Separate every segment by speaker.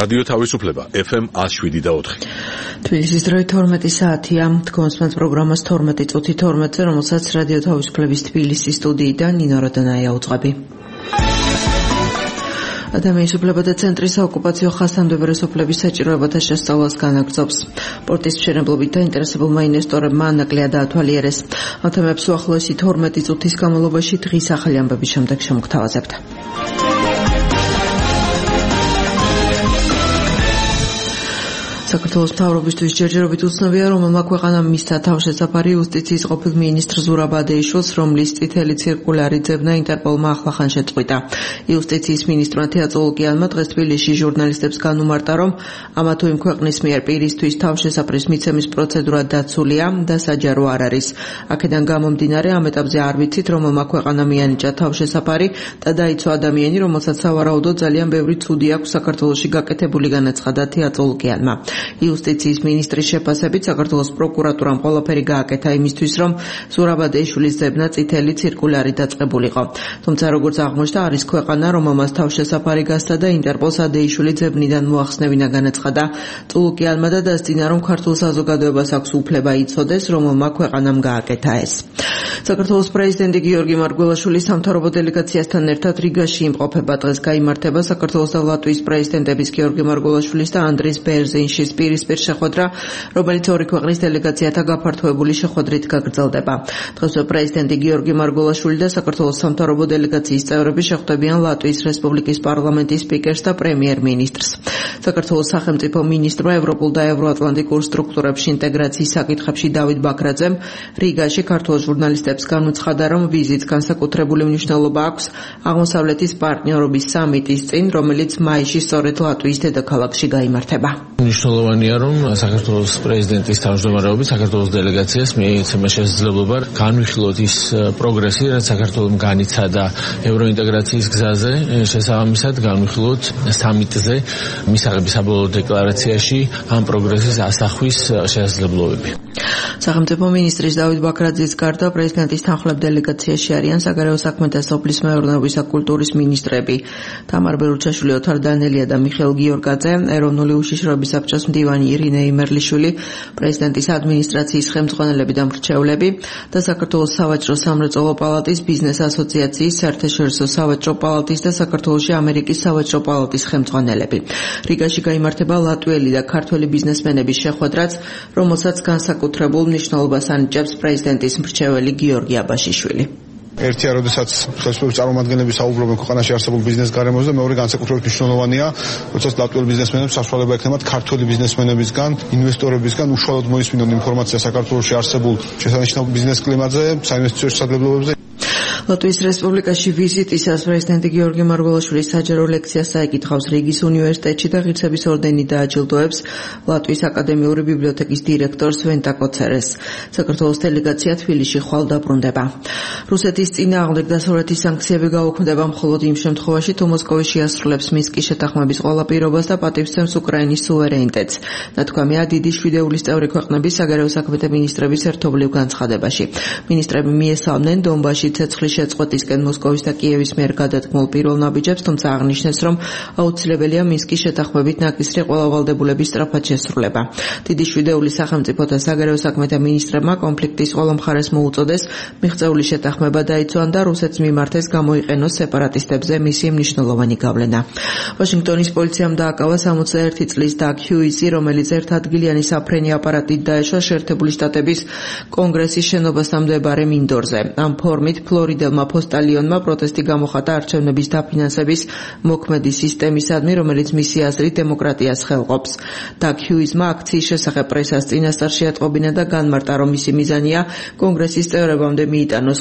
Speaker 1: რადიო თავისუფლება FM 107.4.
Speaker 2: თბილისის დროით 12 საათია. თქვენს პროგრამას 12 წუთი 12-ზე, რომელსაც რადიო თავისუფლების თბილისის სტუდიიდან ნინო როდანაია უძღვები. ადამიანის უფლებათა ცენტრის საოკუპაციო ხასიათდებარე სოფლების საჭიროებათა შესწავლას განაგრძობს. პორტის მშენებლობით დაინტერესებულმა ინვესტორებმა ანაკლია დაათვალიერეს. ამ თემებს უახლოესი 12 წუთის განმავლობაში დღის ახალი ამბების შემდეგ შემოგთავაზებთ. საქართველოს მთავრობისთვის ჯერჯერობით უცნობია, რომელმა ქვეყანამ მისცა თავშესაფარი იუსტიციის ყოფილ მინისტრ ზურაბ ადეიშვილს, რომლის წითელი ცირკულარი ძებნა ინტერპოლმა ახლახან შეწყვიტა. იუსტიციის მინისტრმა თეატოლოგიანმა დღეს თბილისში ჟურნალისტებს განუმარტა, რომ ამა თუ იმ ქვეყნის მიერ პირისთვის თავშესაფრის მიცემის პროცედურა დაცულია და საჯარო არ არის. აქედან გამომდინარე, ამ ეტაპზე არ ვიცით, რომელმა ქვეყანამ მიანიჭა თავშესაფარი და დაიცვა ადამიანი, რომელსაც სავარაუდოდ ძალიან ბევრი ცუდი აქვს საქართველოში გაკეთებული, განაცხადა თეატოლოგიანმა. იუსტიციის მინისტრის შეფასებით საქართველოს პროკურატურამ ყველაფერი გააკეთა იმისთვის, რომ ზურაბ ადეიშვილის ძებნა წითელი ცირკულარი დაწყებულიყო. თუმცა, როგორც აღმოჩნდა, არის ქვეყანა, რომელმაც თავშესაფარი გასცა და ინტერპოლს ადეიშვილი ძებნიდან მოახსნევინა, განაცხადა წულუკიანმა და დასძინა, რომ ქართულ საზოგადოებას აქვს უფლება იცოდეს, რომელმა ქვეყანამ გააკეთა ეს. საქართველოს პრეზიდენტი გიორგი მარგველაშვილი სამთავრობო დელეგაციასთან ერთად რიგაში იმყოფება. დღეს გაიმართება საქართველოს და ლატვიის პრეზიდენტების გიორგი მარგველაშვილის და ანდრის ბერზინშის პირისპირ შეხვედრა, რომელიც ორი ქვეყნის დელეგაციათა გაფართოებული შეხვედრით გაგრძელდება. დღესვე პრეზიდენტი გიორგი მარგველაშვილი და საქართველოს სამთავრობო დელეგაციის წევრები შეხვდებიან ლატვიის რესპუბლიკის პარლამენტის სპიკერს და პრემიერ-მინისტრს. საქართველოს სახელმწიფო მინისტრმა ევროპულ და ევროატლანტიკურ სტრუქტურებში ინტეგრაციის საკითხებში დავით ბაქრაძემ რიგაში ქართულ ჟურნალისტებს განუცხადა, რომ ვიზიტს განსაკუთრებული მნიშვნელობა აქვს აღმოსავლეთის პარტნიორობის სამიტის წინ, რომელიც მაისში სწორედ ლატვიის დედაქალაქში გაიმართება.
Speaker 3: მნიშვნელოვანია, რომ საქართველოს პრეზიდენტის თავმჯდომარეობით საქართველოს დელეგაციას მიეცემა შესაძლებლობა განვიხილოთ ის პროგრესი, რაც საქართველოს განიცადა ევროინტეგრაციის გზაზე, შესაბამისად განვიხილოთ სამიტზე მისაღები საბოლოო დეკლარაციაში ამ პროგრესის ასახვის შესაძლებლობები.
Speaker 2: სახელმწიფო მინისტრის დავით ბაქრაძის გარდა პრეზიდენტის თანხლებ დელეგაციაში არიან საგარეო საქმეთა სოფლის მეურნეობის და კულტურის მინისტრები თამარ ბერუჩაშვილი, ოთარ დანელია და მიხეილ გიორგაძე, ეროვნული უშიშროების საბჭოს მდივანი ირინე იმერლიშვილი, პრეზიდენტის ადმინისტრაციის ხელმძღვანელები და მრჩევლები და საქართველოს სავაჭრო სამრეწველო პალატის, ბიზნეს ასოციაციის, საერთაშორისო სავაჭრო პალატის და საქართველოში ამერიკის სავაჭრო პალატის ხელმძღვანელები. რიგაში გაიმართება ლატვიელი და ქართველი ბიზნესმენების შეხვედრაც, რომელსაც განსაკუთრებულ მნიშვნელობას ანიჭებს პრეზიდენტის მრჩეველი გიორგი აბაშიშვილი.
Speaker 4: ერთია, როდესაც ხელისუფლების წარმომადგენლები საუბრობენ ქვეყანაში არსებულ ბიზნეს გარემოზე, მეორე განსაკუთრებით მნიშვნელოვანია, როდესაც ლატვიელი ბიზნესმენებს საშუალება ექნებათ ქართველი ბიზნესმენებისგან, ინვესტორებისგან უშუალოდ მოისმინონ ინფორმაცია საქართველოში არსებულ შესანიშნავ ბიზნეს კლიმატზე, საინვესტიციო შესაძლებლობებზე.
Speaker 2: ლატვიის რესპუბლიკაში ვიზიტისას პრეზიდენტი გიორგი მარგველაშვილი საჯარო ლექციას წაიკითხავს რიგის უნივერსიტეტში და ღირსების ორდენით დააჯილდოებს ლატვიის აკადემიური ბიბლიოთეკის დირექტორს ვენტა კოცერეს. საქართველოს დელეგაცია თბილისში ხვალ დაბრუნდება. რუსეთის წინააღმდეგ დასავლეთის სანქციები გაუქმდება მხოლოდ იმ შემთხვევაში, თუ მოსკოვი შეასრულებს მინსკის შეთანხმების ყველა პირობას და პატივცემს უკრაინის სუვერენიტეტს. ნათქვამია დიდი შვიდეულის წევრი ქვეყნების საგარეო საქმეთა მინისტრების ერთობლივ განცხადებაში. მინისტრები მიესალმნენ დონბასში ცეცხლის შეწყვეტისკენ მოსკოვის და კიევის მიერ გადადგმულ პირველ ნაბიჯებს, თუმცა აღნიშნეს, რომ აუცილებელია მინსკის შეთანხმებით ნაკისრი ყველა ვალდებულების სწრაფად შესრულება. დიდი შვიდეულის სახელმწიფოთა საგარეო საქმეთა მინისტრებმა კონფლიქტის ყველა მხარეს მოუწოდეს მიღწეული შეთანხმება დაიცვან და რუსეთს მიმართეს გამოიყენოს სეპარატისტებზე მისი მნიშვნელოვანი გავლენა. ვაშინგტონის პოლიციამ დააკავა 61 წლის დაგ ჰიუისი, რომელიც ერთადგილიანი საფრენი აპარატით დაეშვა შეერთებული შტატების კონგრესის შენობასთან მდებარე მინდორზე. ამ ფორმით ფლორიდელმა პოსტალიონმა პროტესტი გამოხატა არჩევნების დაფინანსების მოქმედი სისტემისადმი, რომელიც მისი აზრით დემოკრატიას ხელყოფს. დაგ ჰიუისმა აქციის შესახებ პრესას წინასწარ შეატყობინა და განმარტა, რომ მისი მიზანია კონგრესის წევრებამდე მიიტანოს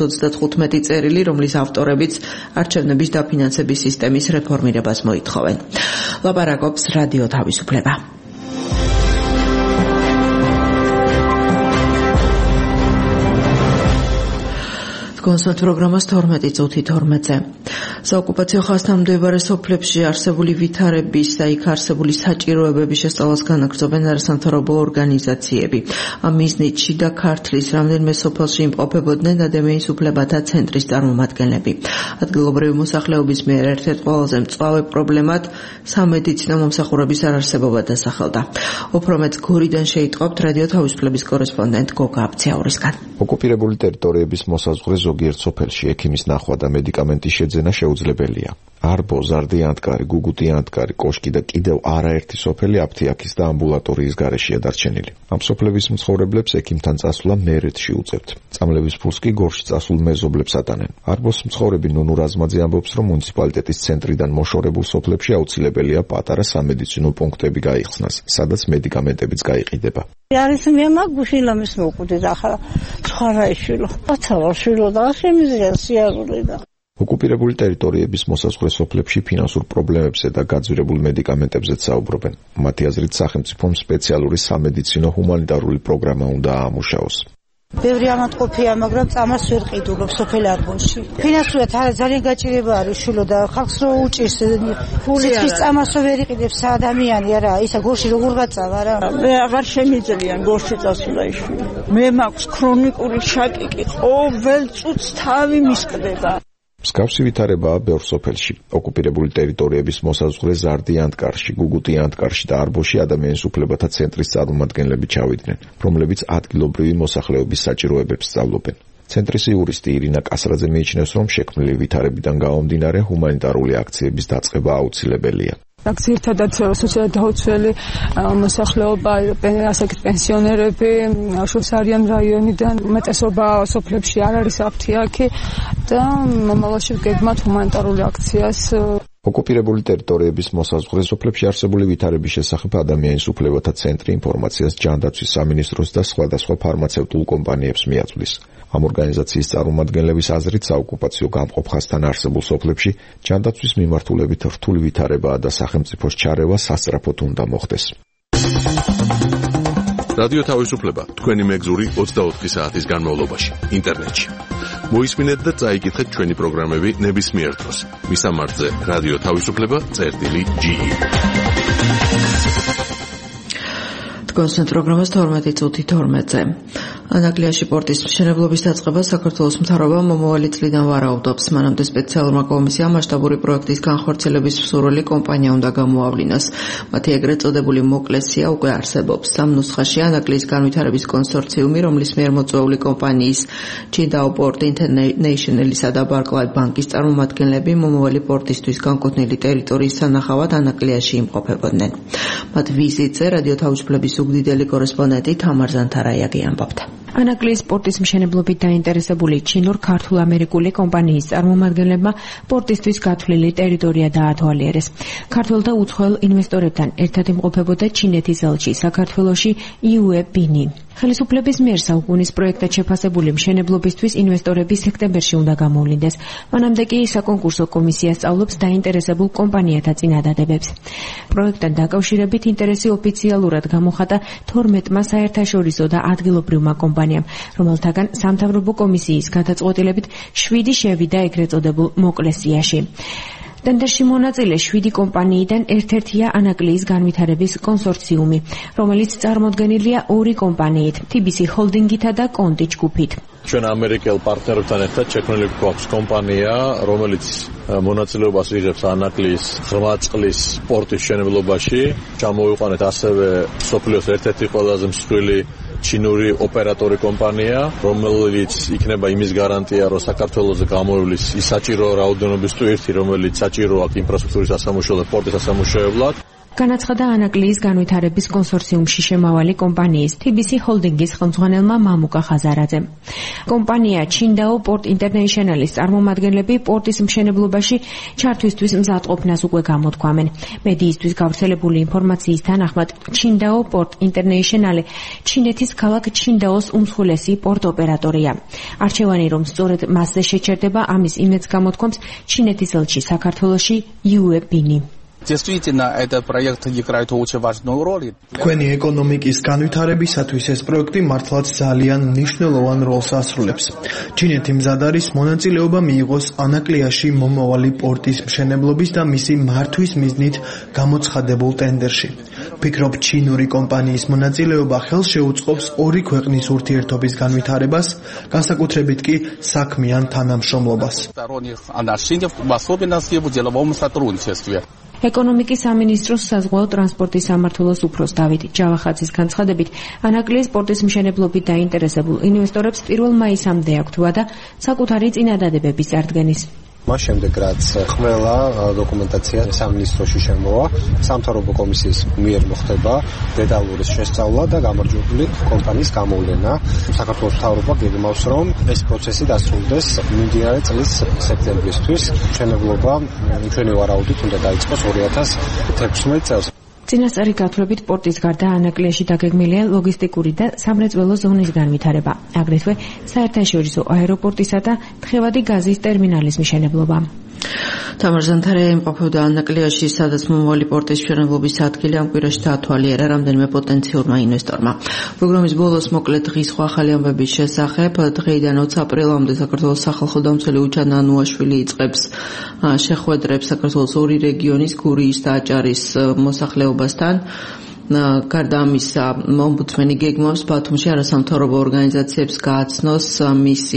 Speaker 2: 535 წერილი, რომლის ავტორებიც არჩევნების დაფინანსების სისტემის რეფორმირებას მოითხოვენ. ლაპარაკობს რადიო თავისუფლება. კონსერტ პროგრამას 12 წუთი 12-ზე. საოკუპაციო ხაზთან მდებარე სოფლებში არსებული ვითარების და იქ არსებული საჭიროებების შესწავლას განაგრძობენ არასამთავრობო ორგანიზაციები. ამ მიზნით შიდა ქართლის რამდენიმე სოფელში იმყოფებოდნენ ადამიანის უფლებათა ცენტრის წარმომადგენლები. ადგილობრივი მოსახლეობის მიერ ერთ-ერთ ყველაზე მწვავე პრობლემად სამედიცინო მომსახურების არარსებობა დასახელდა. უფრო მეტ გორიდან შეიტყობთ რადიო თავისუფლების კორესპონდენტ გოგა აბციაურისგან.
Speaker 5: ოკუპირებული ტერიტორიების მოსაზღვრე ზოგიერთ სოფელში ექიმის ნახვა და მედიკამენტის შეძენა შეუძლებელია. არბო, ზარდიანტკარი, გუგუტიანტკარი, კოშკი და კიდევ არაერთი სოფელი აფთიაქის და ამბულატორიის გარეშეა დარჩენილი. ამ სოფლების მცხოვრებლებს ექიმთან წასვლა მერეთში უწევთ. წამლების ფულს კი გორში წასულ მეზობლებს ატანენ. არბოს მცხოვრები ნუნუ რაზმაძე ამბობს, რომ მუნიციპალიტეტის ცენტრიდან მოშორებულ სოფლებში აუცილებელია პატარა სამედიცინო პუნქტები გაიხსნას, სადაც მედიკამენტებიც გაიყიდება.
Speaker 6: არის მე მაგუშილამის მოკვდი და ახლა სხვა რა ეშილო. აცავაშილო და შემიზია სიარული და
Speaker 5: ოკუპირებული ტერიტორიების მოსაზღვრე სოფლებში ფინანსურ პრობლემებზე და გაძვირებულ მედიკამენტებზე საუბრობენ. მათი აზრით, სახელმწიფომ სპეციალური სამედიცინო ჰუმანიტარული პროგრამა უნდა აამუშავოს.
Speaker 6: ბევრი ამატყოფია, მაგრამ წამას ვერ ყიდულობ სოფელ არბონში. ფინანსურად ძალიან გაჭირება არის შულო და ხალხს რო უჭირს ფულის წამასო ვერ იყიდებს ადამიანი არა, ისა გორში როგორ გაწავა რა.
Speaker 7: მე აღარ შემიძლია გორში წასვლა იშვი. მე მაქვს ქრონიკული შაკიკი, ყოველ წუთს თავი მისკდება.
Speaker 5: მსგავსი ვითარებაა ბევრ სოფელში. ოკუპირებული ტერიტორიების მოსაზღვრე ზარდიანტკარში, გუგუტიანტკარში და არბოში ადამიანის უფლებათა ცენტრის წარმომადგენლები ჩავიდნენ, რომლებიც ადგილობრივი მოსახლეობის საჭიროებებს სწავლობენ. ცენტრის იურისტი ირინა კასრაძე მიიჩნევს, რომ შექმნილი ვითარებიდან გამომდინარე ჰუმანიტარული აქციების დაწყება აუცილებელია.
Speaker 8: ძირითადად სოციალურად დაუცველი მოსახლეობა, ასაკით პენსიონერები, შორსარიან რაიონიდან, უმეტესობა სოფლებში არ არის აფთიაქი და მომავალში ვგეგმავთ ჰუმანიტარული აქციას.
Speaker 5: ოკუპირებული ტერიტორიების მოსაზღვრე სოფლებში არსებული ვითარების შესახებ ადამიანის უფლებათა ცენტრი ინფორმაციას ჯანდაცვის სამინისტროს და სხვადასხვა ფარმაცევტულ კომპანიებს მიაწვდის. ამ ორგანიზაციის წარმომადგენლების აზრით, საოკუპაციო გამყოფ ხაზთან არსებულ სოფლებში ჯანდაცვის მიმართულებით რთული ვითარებაა და სახელმწიფოს ჩარევა სასწრაფოდ უნდა მოხდეს.
Speaker 1: რადიო თავისუფლება თქვენი მეგზური 24 საათის განმავლობაში ინტერნეტში. მოისმინეთ და წაიკითხეთ ჩვენი პროგრამები ნებისმიერ დროს. მისამართზე რადიო თავისუფლება.ge.
Speaker 2: კონსერტ პროგრამას 12 წუთი 12-ზე. ანაკლიაში პორტის მშენებლობის დაწყება საქართველოს მთავრობამ მომავალი წლიდან ვარაუდობს. მანამდე სპეციალურმა კომისიამ მასშტაბური პროექტის განხორციელების მსურველი კომპანია უნდა გამოავლინოს. მათი ეგრეთ წოდებული მოკლესია უკვე არსებობს. სამ ნუსხაში ანაკლის განვითარების კონსორციუმი, რომლის მიერ მოწვეული კომპანიის ჩინდაო პორტ ინტერნეიშნელისა და ბარკლაი ბანკის წარმომადგენლები მომავალი პორტისთვის განკუთვნილი ტერიტორიის სანახავად ანაკლიაში იმყოფებოდნენ. მათ ვიზიტზე რადიო თავისუფლების უგდიდელი კორესპონდენტი თამარ ზანთარაიაგი ამბობდა.
Speaker 9: ანაკლის პორტის მშენებლობით დაინტერესებული ჩინურ-ქართულ-ამერიკული კომპანიის წარმომადგენლებმა პორტისთვის გათვლილი ტერიტორია დაათვალიერეს. ქართველთა უცხოელ ინვესტორებთან ერთად იმყოფებოდა ჩინეთის ელჩი საქართველოში იუე ბინი. ხელისუფლების მიერ საუკუნის პროექტად შეფასებული მშენებლობისთვის ინვესტორები სექტემბერში უნდა გამოვლინდეს. მანამდე კი საკონკურსო კომისია სწავლობს დაინტერესებულ კომპანიათა წინადადებებს. პროექტთან დაკავშირებით ინტერესი ოფიციალურად გამოხატა 12-მა საერთაშორისო და ადგილობრივმა კომპანიამ, რომელთაგან სამთავრობო კომისიის გადაწყვეტილებით 7 შევიდა ეგრეთ წოდებულ მოკლესიაში. ტენდერში მონაწილე 7 კომპანიიდან ერთ-ერთია ანაკლიის განვითარების კონსორციუმი, რომელიც წარმოდგენილია 2 კომპანიით, TBC ჰოლდინგითა და კონტი ჯგუფით.
Speaker 10: ჩვენ ამერიკელ პარტნიორებთან ერთად შექმნილი გვაქვს კომპანია, რომელიც მონაწილეობას იღებს ანაკლიის ღრმაწყლის პორტის მშენებლობაში. ჩამოვიყვანეთ ასევე სოფლიოს ერთ-ერთი ყველაზე მსხვილი ჩინური ოპერატორი კომპანია, რომელიც იქნება იმის გარანტია, რომ საქართველოზე გამოივლის ის საჭირო რაოდენობის ტვირთი, რომელიც საჭირო აქვს ინფრასტრუქტურის ასამუშავებლად და პორტის ასამუშავებლად.
Speaker 9: განაცხადა ანაკლიის განვითარების კონსორციუმში შემავალი კომპანიის TBC ჰოლდინგის ხელმძღვანელმა მამუკა ხაზარაძემ. კომპანია ჩინდაო პორტ ინტერნეიშნალის წარმომადგენლები პორტის მშენებლობაში ჩართვისთვის მზადყოფნას უკვე გამოთქვამენ. მედიისთვის გავრცელებული ინფორმაციის თანახმად, ჩინდაო პორტ ინტერნეიშნალი ჩინეთის ქალაქ ჩინდაოს უმსხვილესი პორტ ოპერატორია. არჩევანი რომ სწორედ მასზე შეჩერდება, ამის იმედს გამოთქვამს ჩინეთის ელჩი საქართველოში იუე ბინი.
Speaker 11: Действительно, этот проект играет очень важную роль.
Speaker 12: Თქვენი ეკონომიკის განვითარებისათვის ეს პროექტი მართლაც ძალიან მნიშვნელოვან როლს ასრულებს. ჩინეთი მზად არის მონაწილეობა მიიღოს ანაკლიაში მომავალი პორტის მშენებლობის და მისი მართვის მიზნით გამოცხადებულ ტენდერში. Ფიქრობ, ჩინური კომპანიის მონაწილეობა ხელს შეუწყობს ორი ქვეყნის ურთიერთობის განვითარებას, განსაკუთრებით კი საქმიან თანამშრომლობას.
Speaker 9: ეკონომიკის სამინისტროს საზღვაო ტრანსპორტის სამმართველოს უფროს დავით ჯავახაძის განცხადებით, ანაკლიის პორტის მშენებლობით დაინტერესებულ ინვესტორებს 1 მაისამდე აქვთ ვადა საკუთარი წინადადებების წარდგენის.
Speaker 13: მას შემდეგ რაც ყველა დოკუმენტაცია სამინისტროში შემოვა, სამთავრობო კომისიის მიერ მოხდება დეტალური შესწავლა და გამარჯვებული კომპანიის გამოვლენა. საქართველოს მთავრობა გეგმავს, რომ ეს პროცესი დასრულდეს მიმდინარე წლის სექტემბრისთვის. მშენებლობა ჩვენი ვარაუდით უნდა დაიწყოს 2016 წელს.
Speaker 9: წინასწარი გათვლებით პორტის გარდა ანაკლიაში დაგეგმილია ლოგისტიკური და სამრეწველო ზონის განვითარება, აგრეთვე საერთაშორისო აეროპორტისა და თხევადი გაზის ტერმინალის მშენებლობა.
Speaker 2: თამარ ზანთარე იმყოფებოდა ანაკლიაში, სადაც მომავალი პორტის მშენებლობის ადგილი ამ კვირაში დაათვალიერა რამდენიმე პოტენციურმა ინვესტორმა. პროგრამის ბოლოს მოკლედ დღის სხვა ახალი ამბების შესახებ. დღეიდან 20 აპრილამდე საქართველოს სახალხო დამცველი უჩან ანუაშვილი იწყებს შეხვედრებს საქართველოს ორი რეგიონის გურიის და აჭარის მოსახლეობასთან. გარდა ამისა, ომბუდსმენი გეგმავს ბათუმში არასამთავრობო ორგანიზაციებს გააცნოს მისი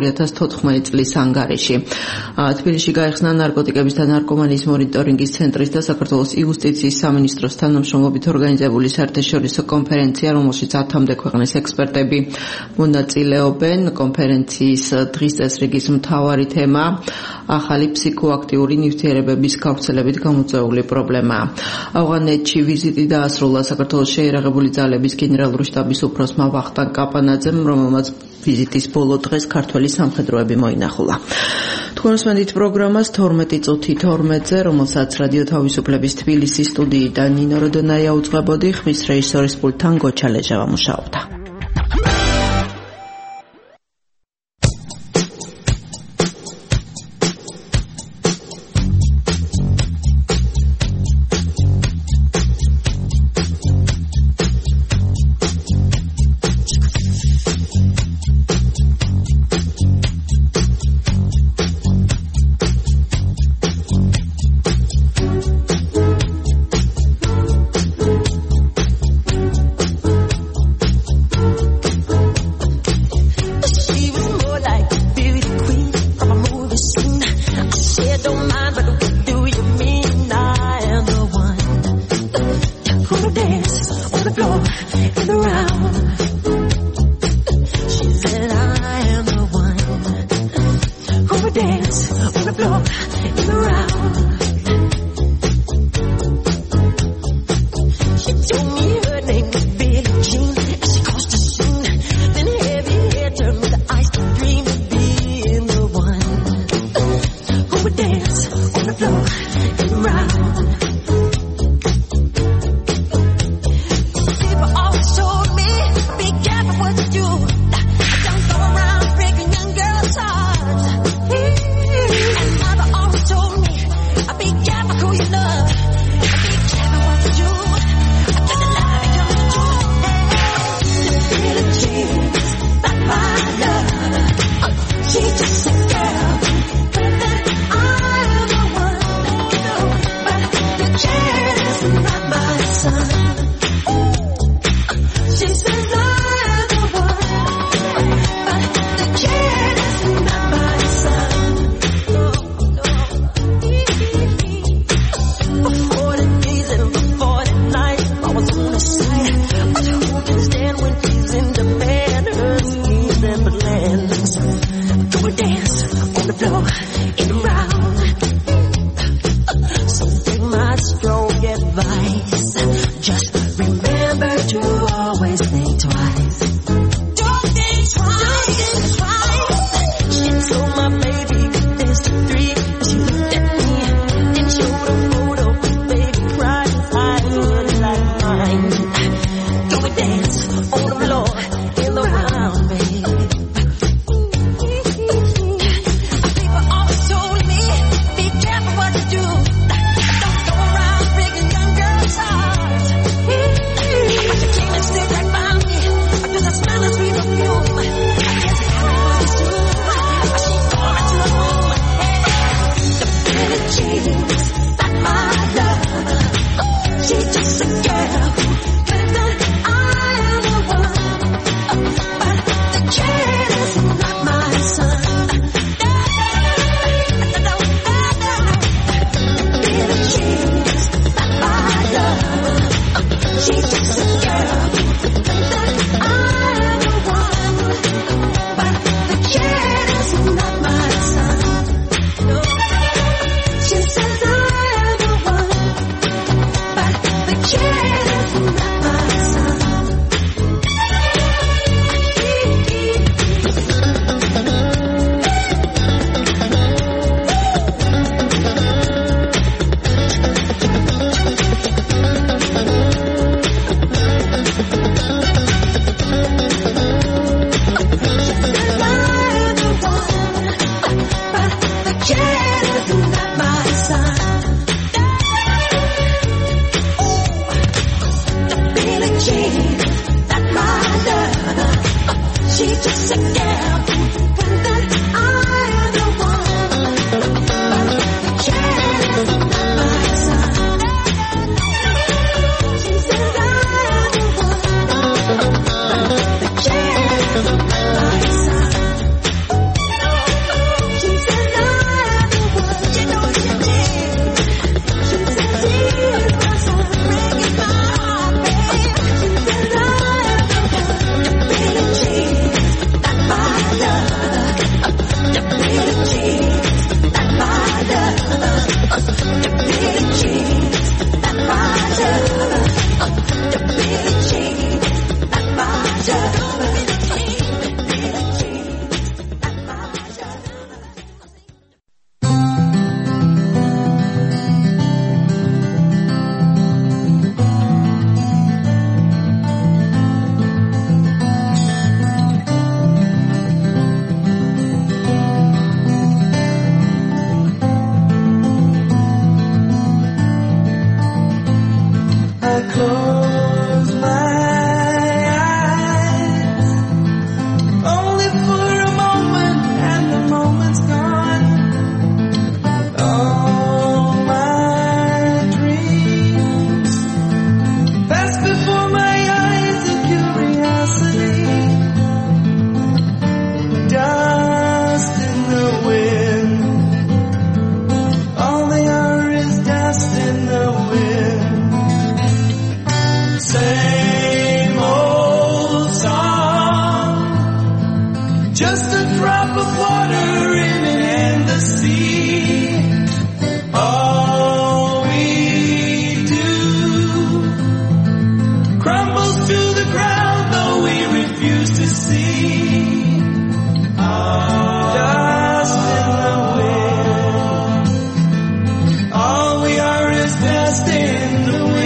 Speaker 2: 2014 წლის ანგარიში. თბილისში გაიხსნა ნარკოტიკების და ნარკომანიის მონიტორინგის ცენტრის და საქართველოს იუსტიციის სამინისტროს თანამშრომლობით ორგანიზებული საერთაშორისო კონფერენცია, რომელშიც 10-მდე ქვეყნის ექსპერტები მონაწილეობენ. კონფერენციის დღის წესრიგის მთავარი თემა ახალი ფსიქოაქტიური ნივთიერებების გავრცელებით გამოწვეული პრობლემაა. ავღანეთში ვიზიტი დაასრულა საქართველოს შეიარაღებული ძალების გენერალური შტაბის უფროსმა ვახტანგ კაპანაძემ, რომელმაც ვიზიტის ბოლო დღეს ქართველი სამხედროები მოინახულა. თქვენ უსმენთ პროგრამას 12:12-ზე, რომელსაც რადიო თავისუფლების თბილისის სტუდიიდან ნინო როდონაია უძღვებოდი, ხმის რეჟისორის პულტთან გოჩა ლეჟავა მუშაობდა.
Speaker 14: Don't go around drop of water in it and the sea. All we do crumbles to the ground, though we refuse to see. Dust in the wind. All we are is dust in the wind.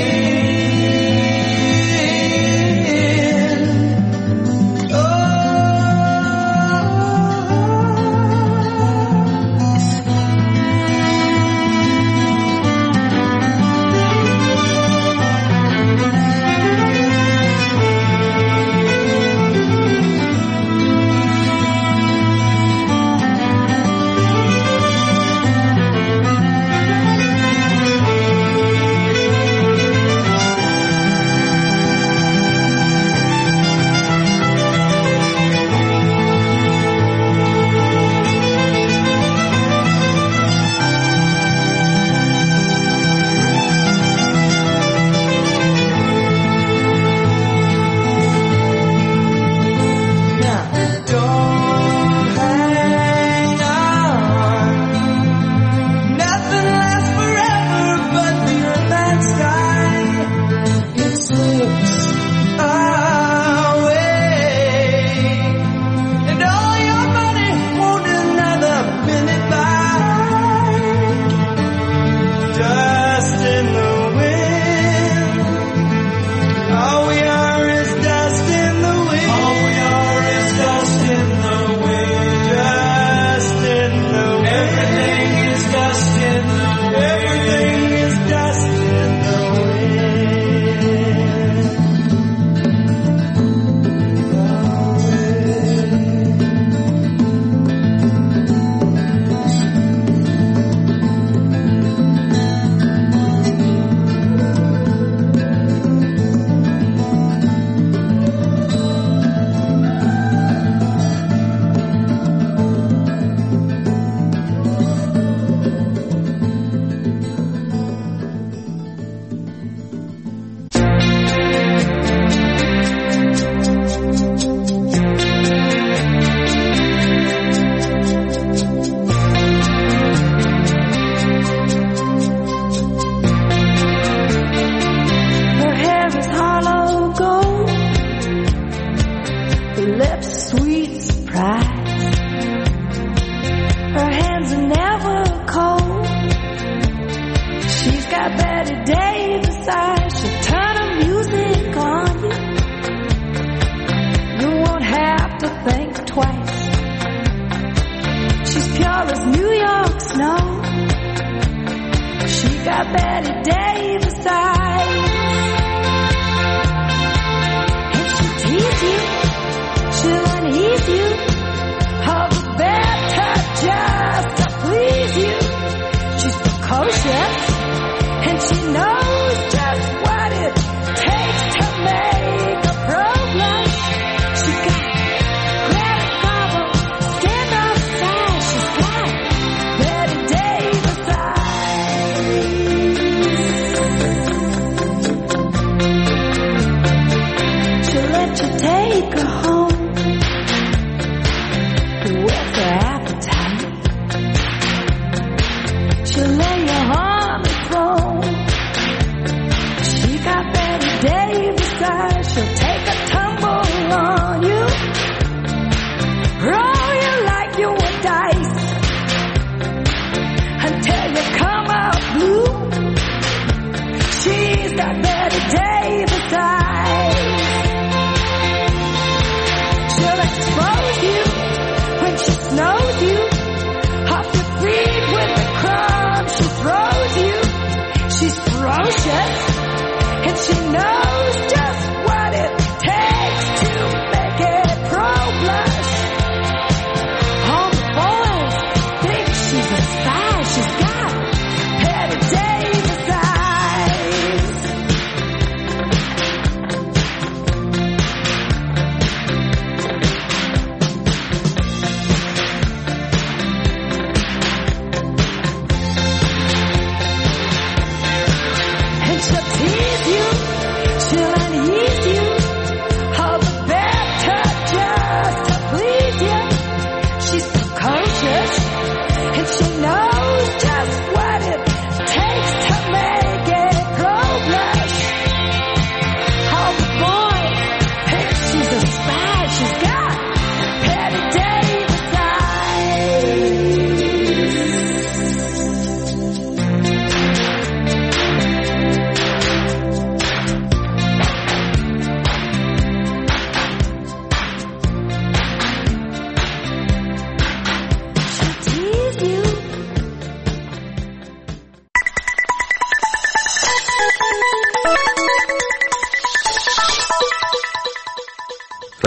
Speaker 15: She'll expose you when she's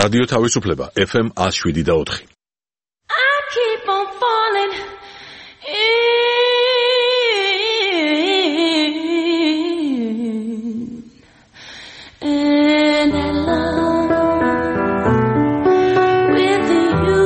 Speaker 1: რადიო თავისუფლება FM 107.4.
Speaker 14: I keep on falling in love with you.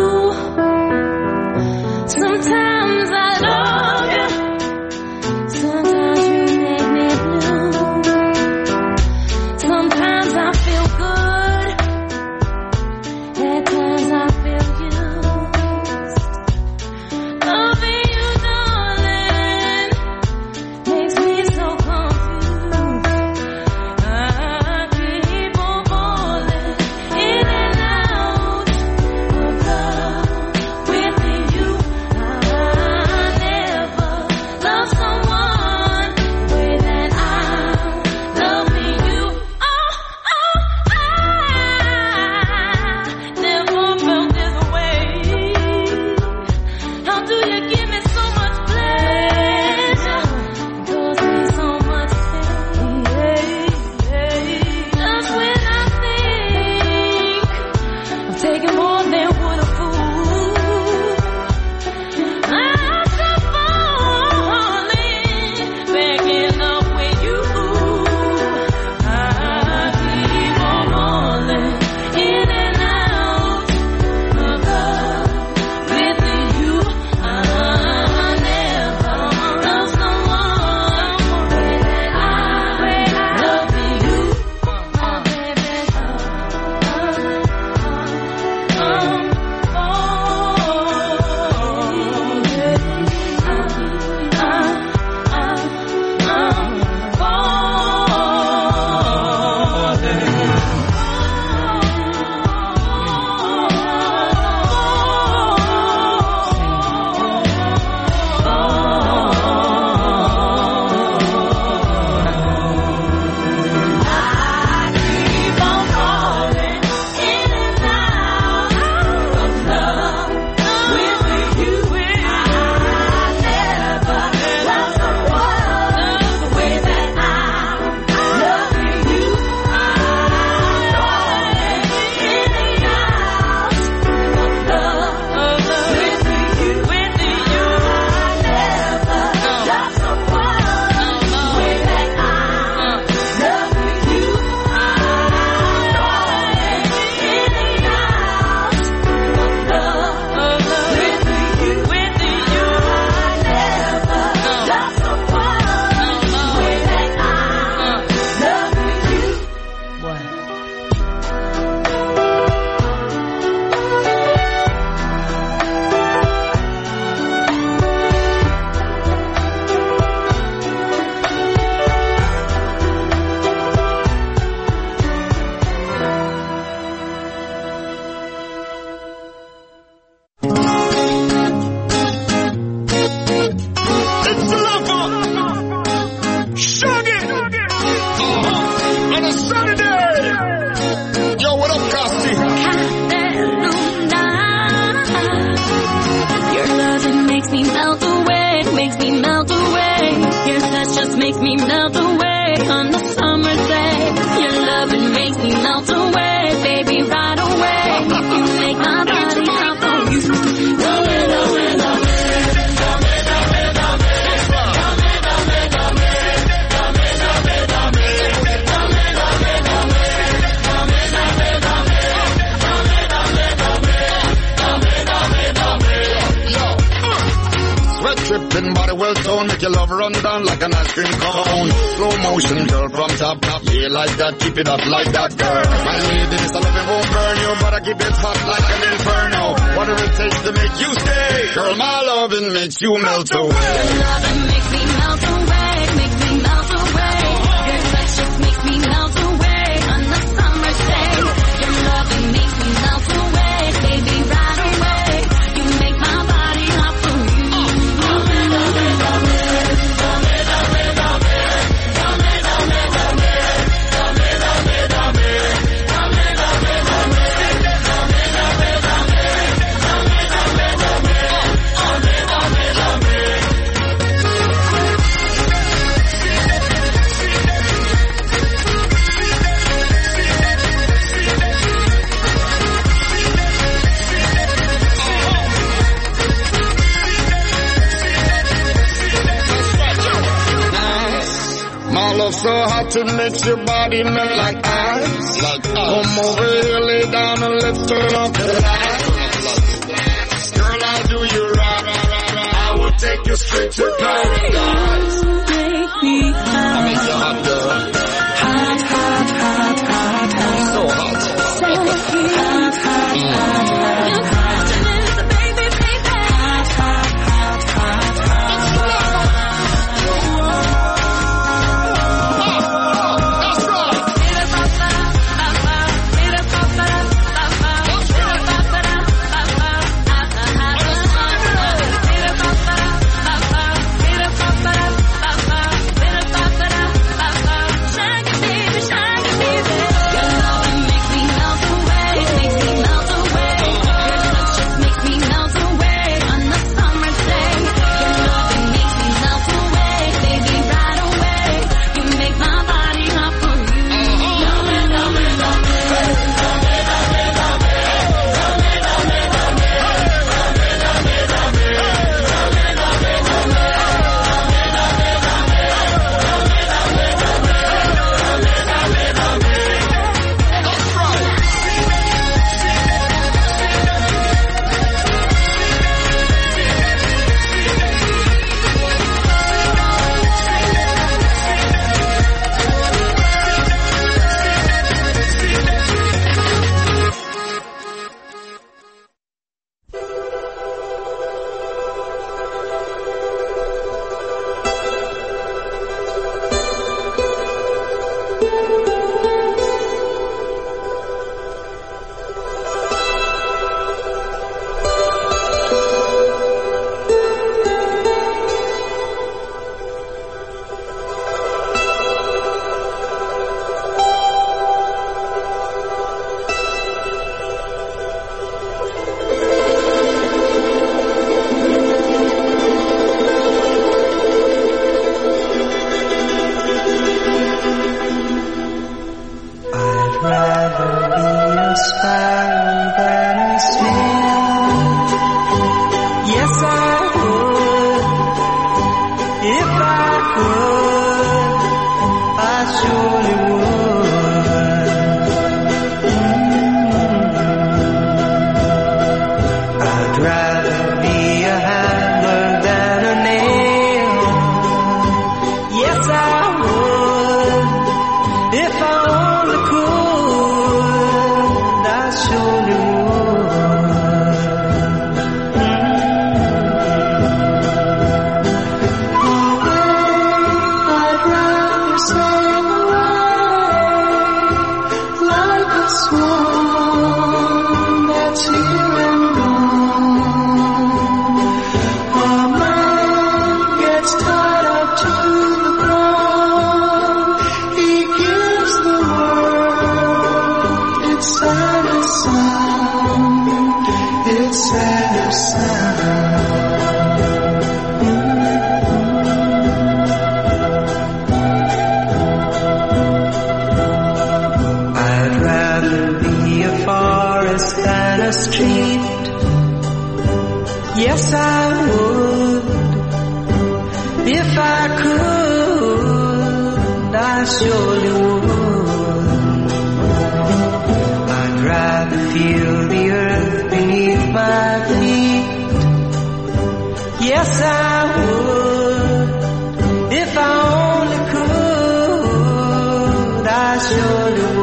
Speaker 14: Sometimes I love you, sometimes you make me blue. Sometimes I feel good, at times I feel used. Loving you, darling, makes me so confused. I keep on falling in and out of love with you. I never loved someone the way that I'm loving you. I never felt this way. How do you give me so much pleasure? Cause me so much pain. Just when I think I'm taking more than would a fool, I stop falling back in love with you. I keep on falling in and out of love with you. I never loved someone the way that I love you. Oh, baby, makes me melt away on the summer day. Your loving makes me melt away, baby, right away. You make my body hop on you.
Speaker 15: Tripping body well toned, make your love run down like an ice cream cone. Slow motion, girl, from top, yeah, like that, keep it up like that, girl. My lady, this I love it won't burn you, but I keep it hot like an inferno. Whatever it takes to make you stay, girl, my loving makes you melt away.
Speaker 14: Your loving makes me melt away, makes me melt away. Your touch just makes me melt away on the summer day. Your loving makes me melt away, baby, right away. You make my body hop for you.
Speaker 15: so hot it makes your body melt like ice. Come over here, lay down and let's turn off the lights. Girl, I'll do you right. I will take you straight to paradise.
Speaker 14: Make me hot.
Speaker 15: I make you hot, girl.
Speaker 14: Hot, hot, hot, hot, hot.
Speaker 15: So hot.
Speaker 14: So hot, hot, hot, hot. Your question is a baby, baby. Hot, hot, hot, hot, hot.
Speaker 15: That's right.
Speaker 16: Yes, I would. If I could, I surely would. I'd rather feel the earth beneath my feet. Yes, I would. If I only could, I surely would.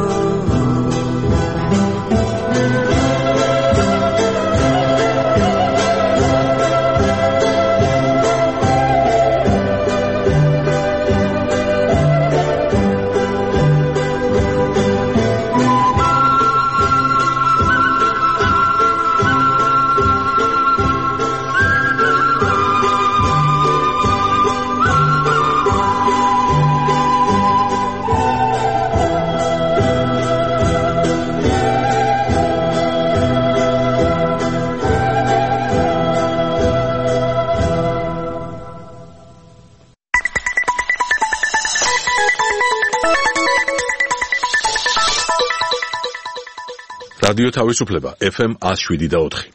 Speaker 1: რადიო თავისუფლება FM 107.4.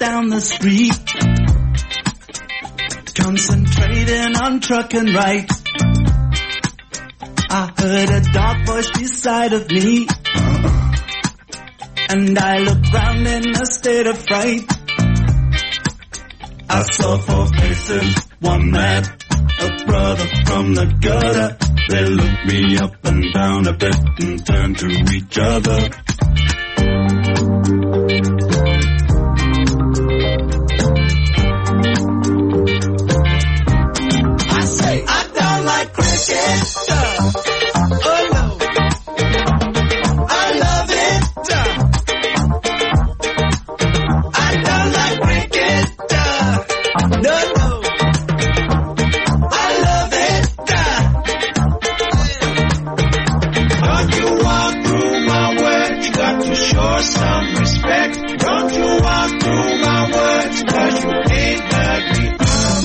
Speaker 16: down the street, concentrating on trucking right. I heard a dark voice beside of me, and I looked round in a state of fright. I saw 4 faces, one man, a brother from the gutter. They looked me up and down a bit and turned to each other. I say, I don't like cricket. Oh no, I love it. I don't like cricket. No, no, I love it. Don't you walk through my words, you got to show some respect. Don't you walk through my words, 'cause you ain't heard me.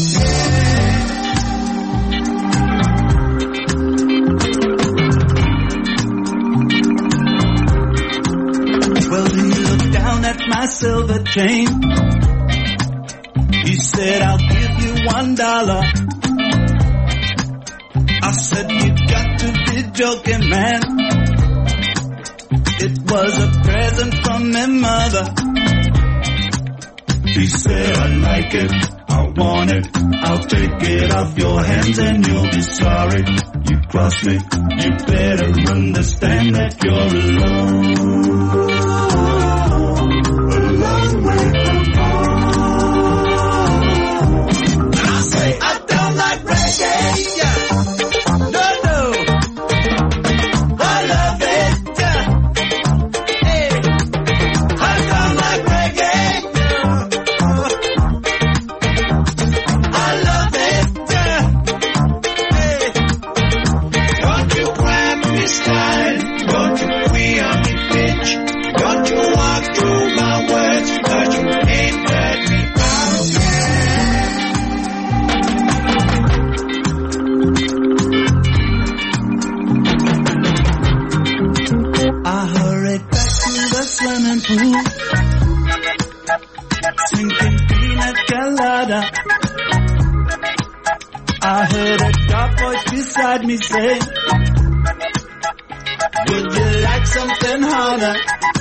Speaker 16: Well, he looked down at my silver chain. He said, I'll give you $1. I said, you got to be joking, man. It was a present from my mother. He said, I like it, I want it, I'll take it off your hands and you'll be sorry. You cross me, you better understand that you're alone. A long way from home. And I say, I don't like reggae, yeah. No, no, I love it, yeah. Hey, I don't like reggae, I love it, yeah. Hey, don't you grab me style, don't you queer me bitch, don't you walk through my words, 'cause you ain't heard me out yet. I hurried back to the swimming pool, sinking pina colada. I heard a dark voice beside me say, would you like something harder?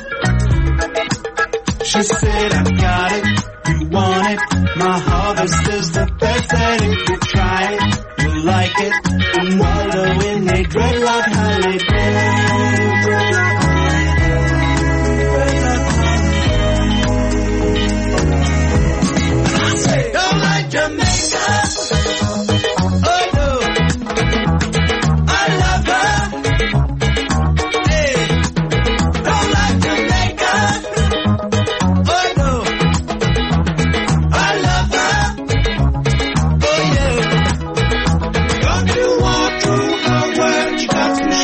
Speaker 16: She said, I got it, you want it, my harvest is the best that it could try it, you like it, and wallow in a dreadlock holiday. I say, don't like Jamaica, oh no, I love her. Hey, don't like Jamaica, oh no, I love her. Oh yeah, don't you walk through her words, you got to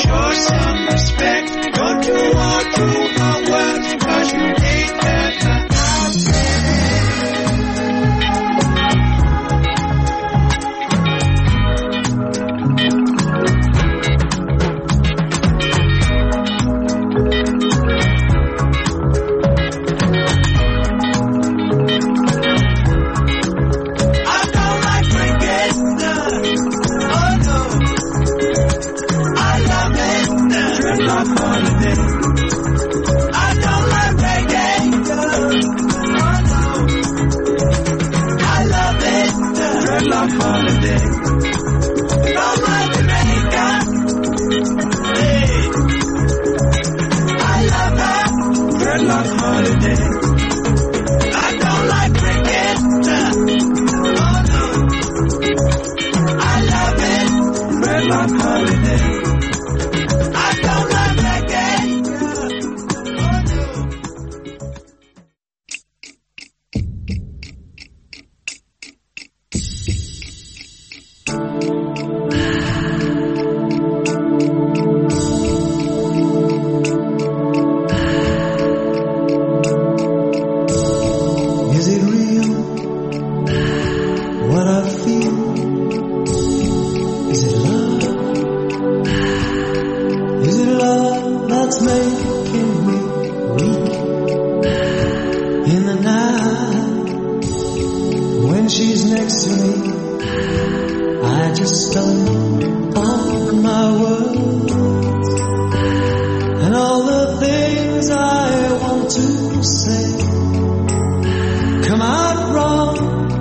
Speaker 16: next to me, I just stumble on my words and all the things I want to say come out wrong.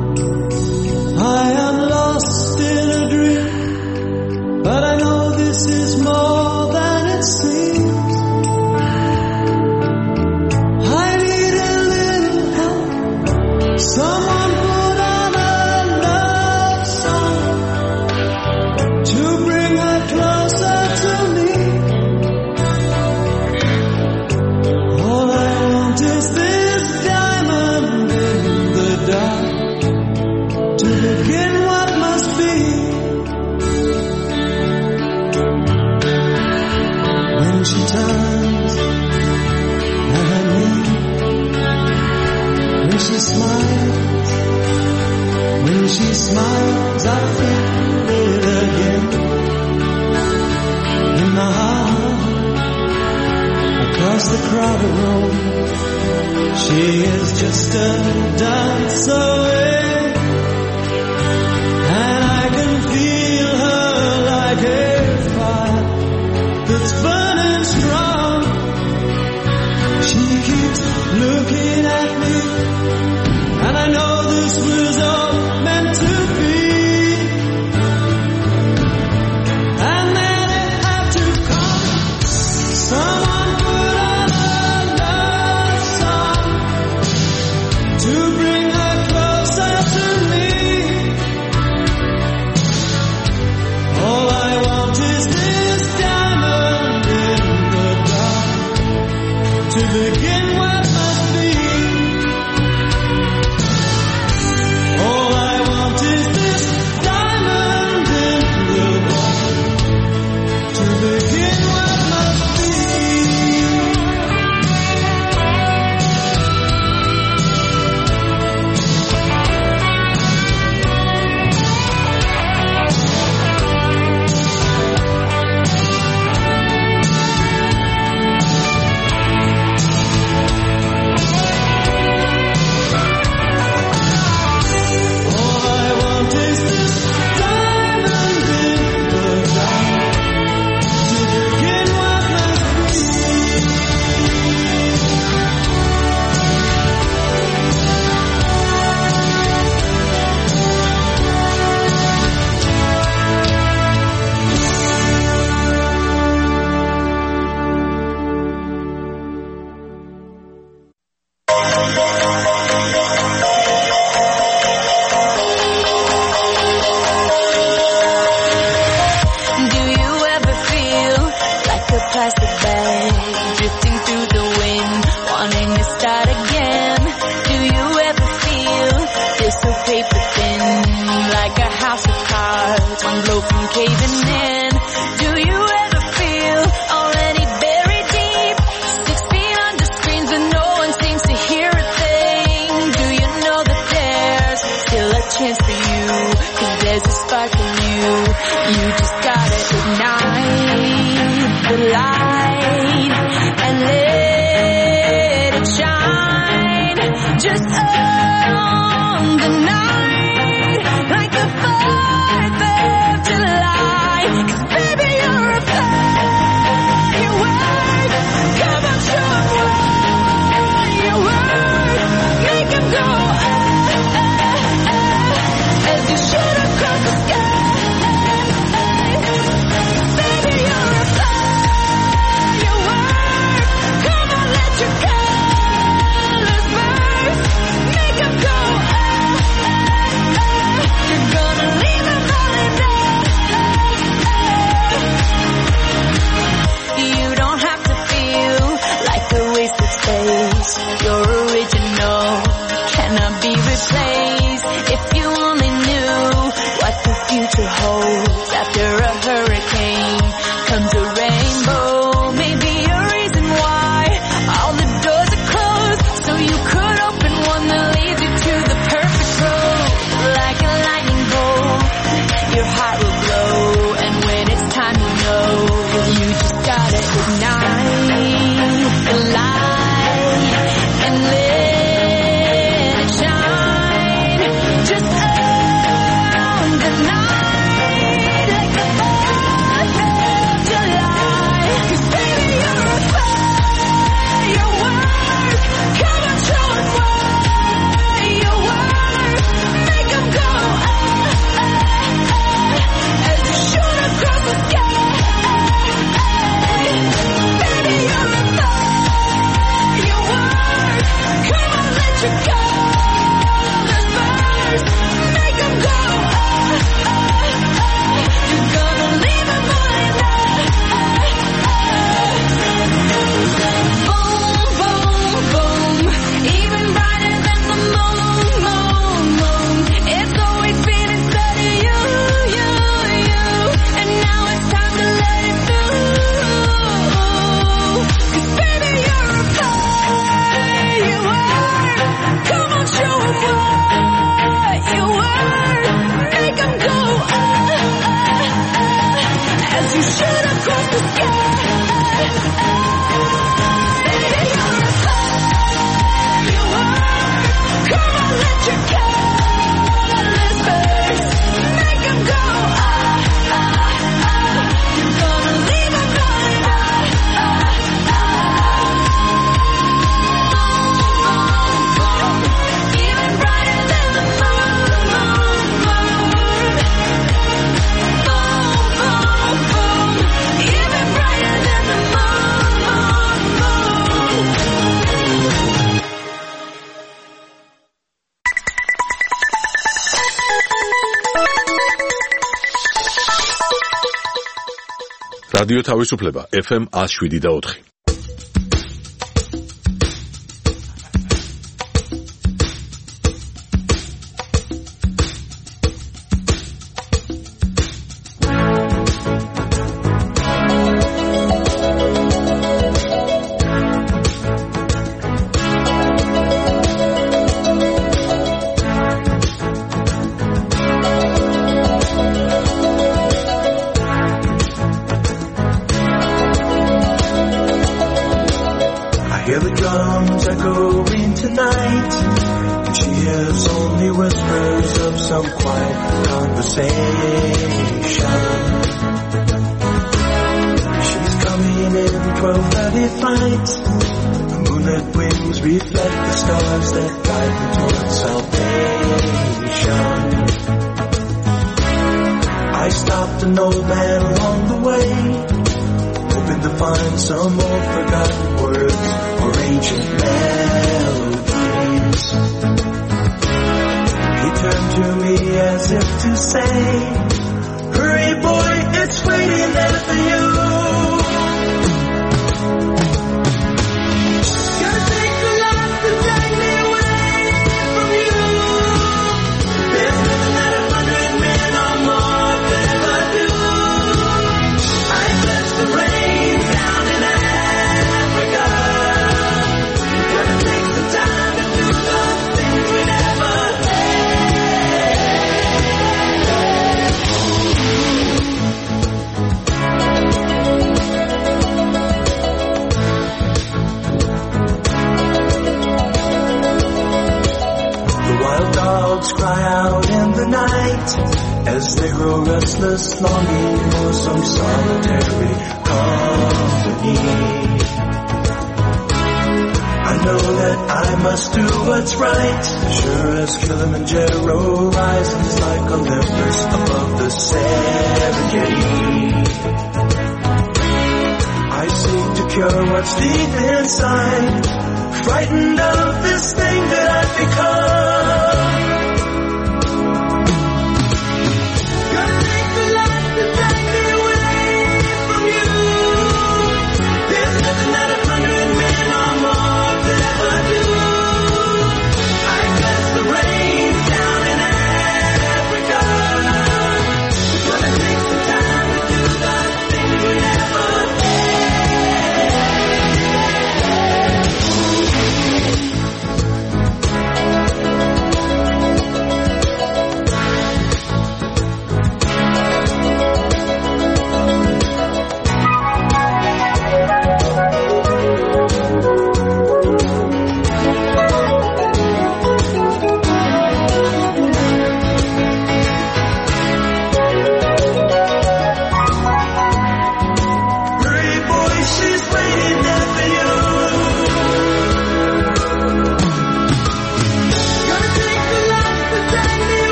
Speaker 16: I am lost in a dream, but I know this is more than it seems. I need a little help, someone put on a love song to bring her closer to me. All I want is this diamond in the dark to begin what must be. When she turns and her knee, when she smiles, I feel it again. In my heart, across the crowded room, she is just a dance away. And I can feel her like a fire that's burning strong. She keeps looking at me, and I know this was all meant to be. And then it had to come. Someone put on a love song to bring her closer to me. All I want is this diamond in the dark to begin what must be. All I want is this diamond in the dark to begin what must be. All I want is this diamond in the dark to begin what must be.
Speaker 14: Do you ever feel like a plastic bag drifting through the wind, wanting to start again? Do you ever feel so paper thin, like a house of cards, one blow from caving in? Do you ever feel already buried deep, 6 feet under screens and no one seems to hear a thing? Do you know that there's still a chance for you, 'cause there's a spark in you? You just gotta ignite the light and let it shine. Just on the night, like the 4th of July. 'Cause baby, you're a firework. Come on, show 'em what you're worth. Make 'em go as you shoot across the sky. Baby, you're a firework. Come on, let your colors burn. Make
Speaker 1: რადიო თავისუფლება FM 107.4.
Speaker 16: Hear the drums echoing tonight, and she hears only whispers of some quiet conversation. She's coming in 12:30 flight. The moonlit wings reflect the stars that guide me towards salvation. I stopped an old man along the way, hoping to find some old forgotten words or ancient melodies. He turned to me as if to say, hurry boy, it's waiting there for you. Gotta take a lot to drag me away from you. There's nothing that 100 men or more could ever do. I bless the rain down in Africa. Gonna take some time to do those things we never The wild dogs cry out in the night as they grow restless, longing for some solitary company. I know that I must do what's right, sure as Kilimanjaro rises like Olympus above the Serengeti. I seek to cure what's deep inside, frightened of this thing that I've become. Gonna take a lot to drag me away from you. There's nothing that 100 men or more could ever do. I bless the rain down in Africa. Gonna take some time to do the things we never did.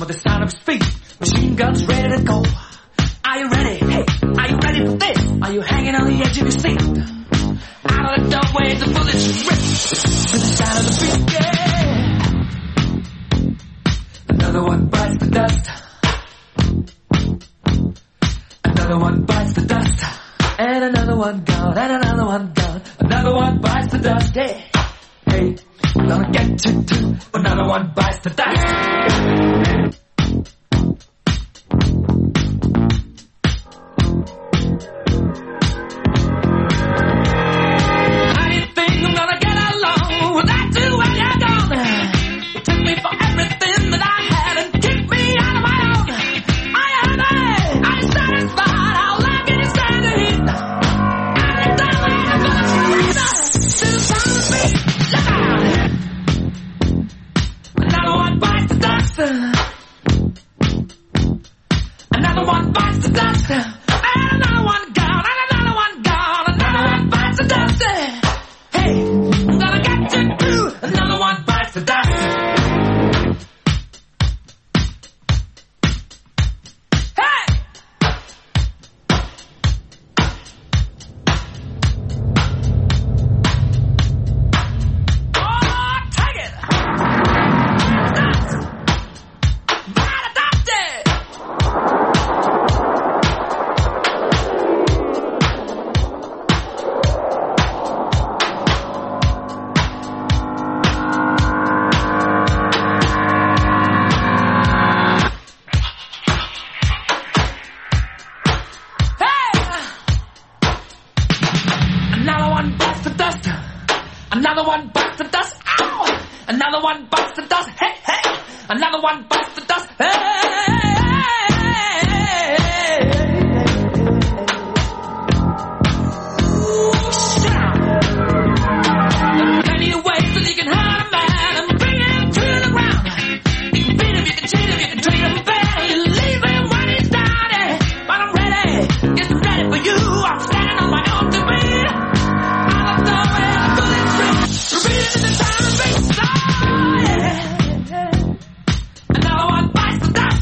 Speaker 16: with the sound of his feet. Machine guns ready to go. Are you ready? Hey, are you ready for this? Are you hanging on the edge of your seat? Out of the doorway, the bullets rip to the sound of the beat. Yeah. Another one bites the dust. Another one bites the dust. And another one gone. And another one gone. Another one bites the dust. Yeah. Hey, I'm gonna get you too. Another one bites the dust. How do you think I'm gonna get along without you when you're gone? You took me for everything that I had and kicked me out of my own. Are you happy? Are you satisfied? How long can you stand the heat? And you tell me I'm gonna freeze up to the sound of beat. Look out! Another one bites the dust. Another one bites the dust. And another one gone. And another one gone. Another one bites the dust. Hey, I'm gonna get you too. Another one bites the dust. Hey! Oh, take it! Dust! Gotta dust it! Another one bites the dust. Another one bites the dust. Ow! Another one bites the dust. Hey, hey! Another one bites the dust. Hey! Ooh, shit! There are plenty of ways that you can hurt a man and bring him to the ground. You can beat him, you can cheat him, you can treat him bad. You leave him when he's down. But I'm ready. Yes, I'm ready for you. I'm standing on my own two feet. Out of nowhere, the bullets rip. Repeat it in the sound of beat. Oh, yeah. Another one bites the dust.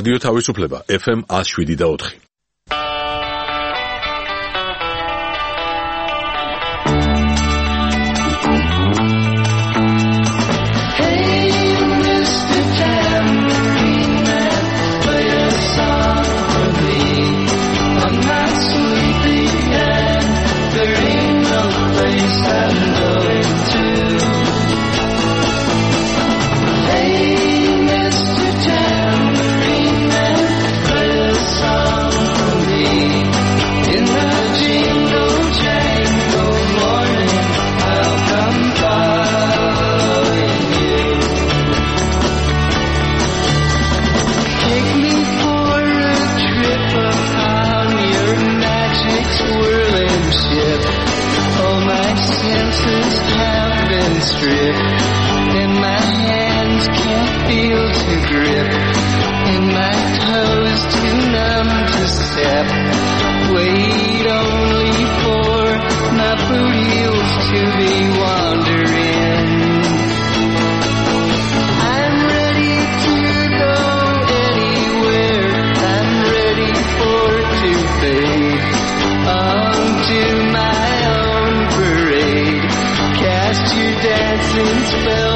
Speaker 1: რადიო თავისუფლება FM 107.4.
Speaker 16: Dancing spell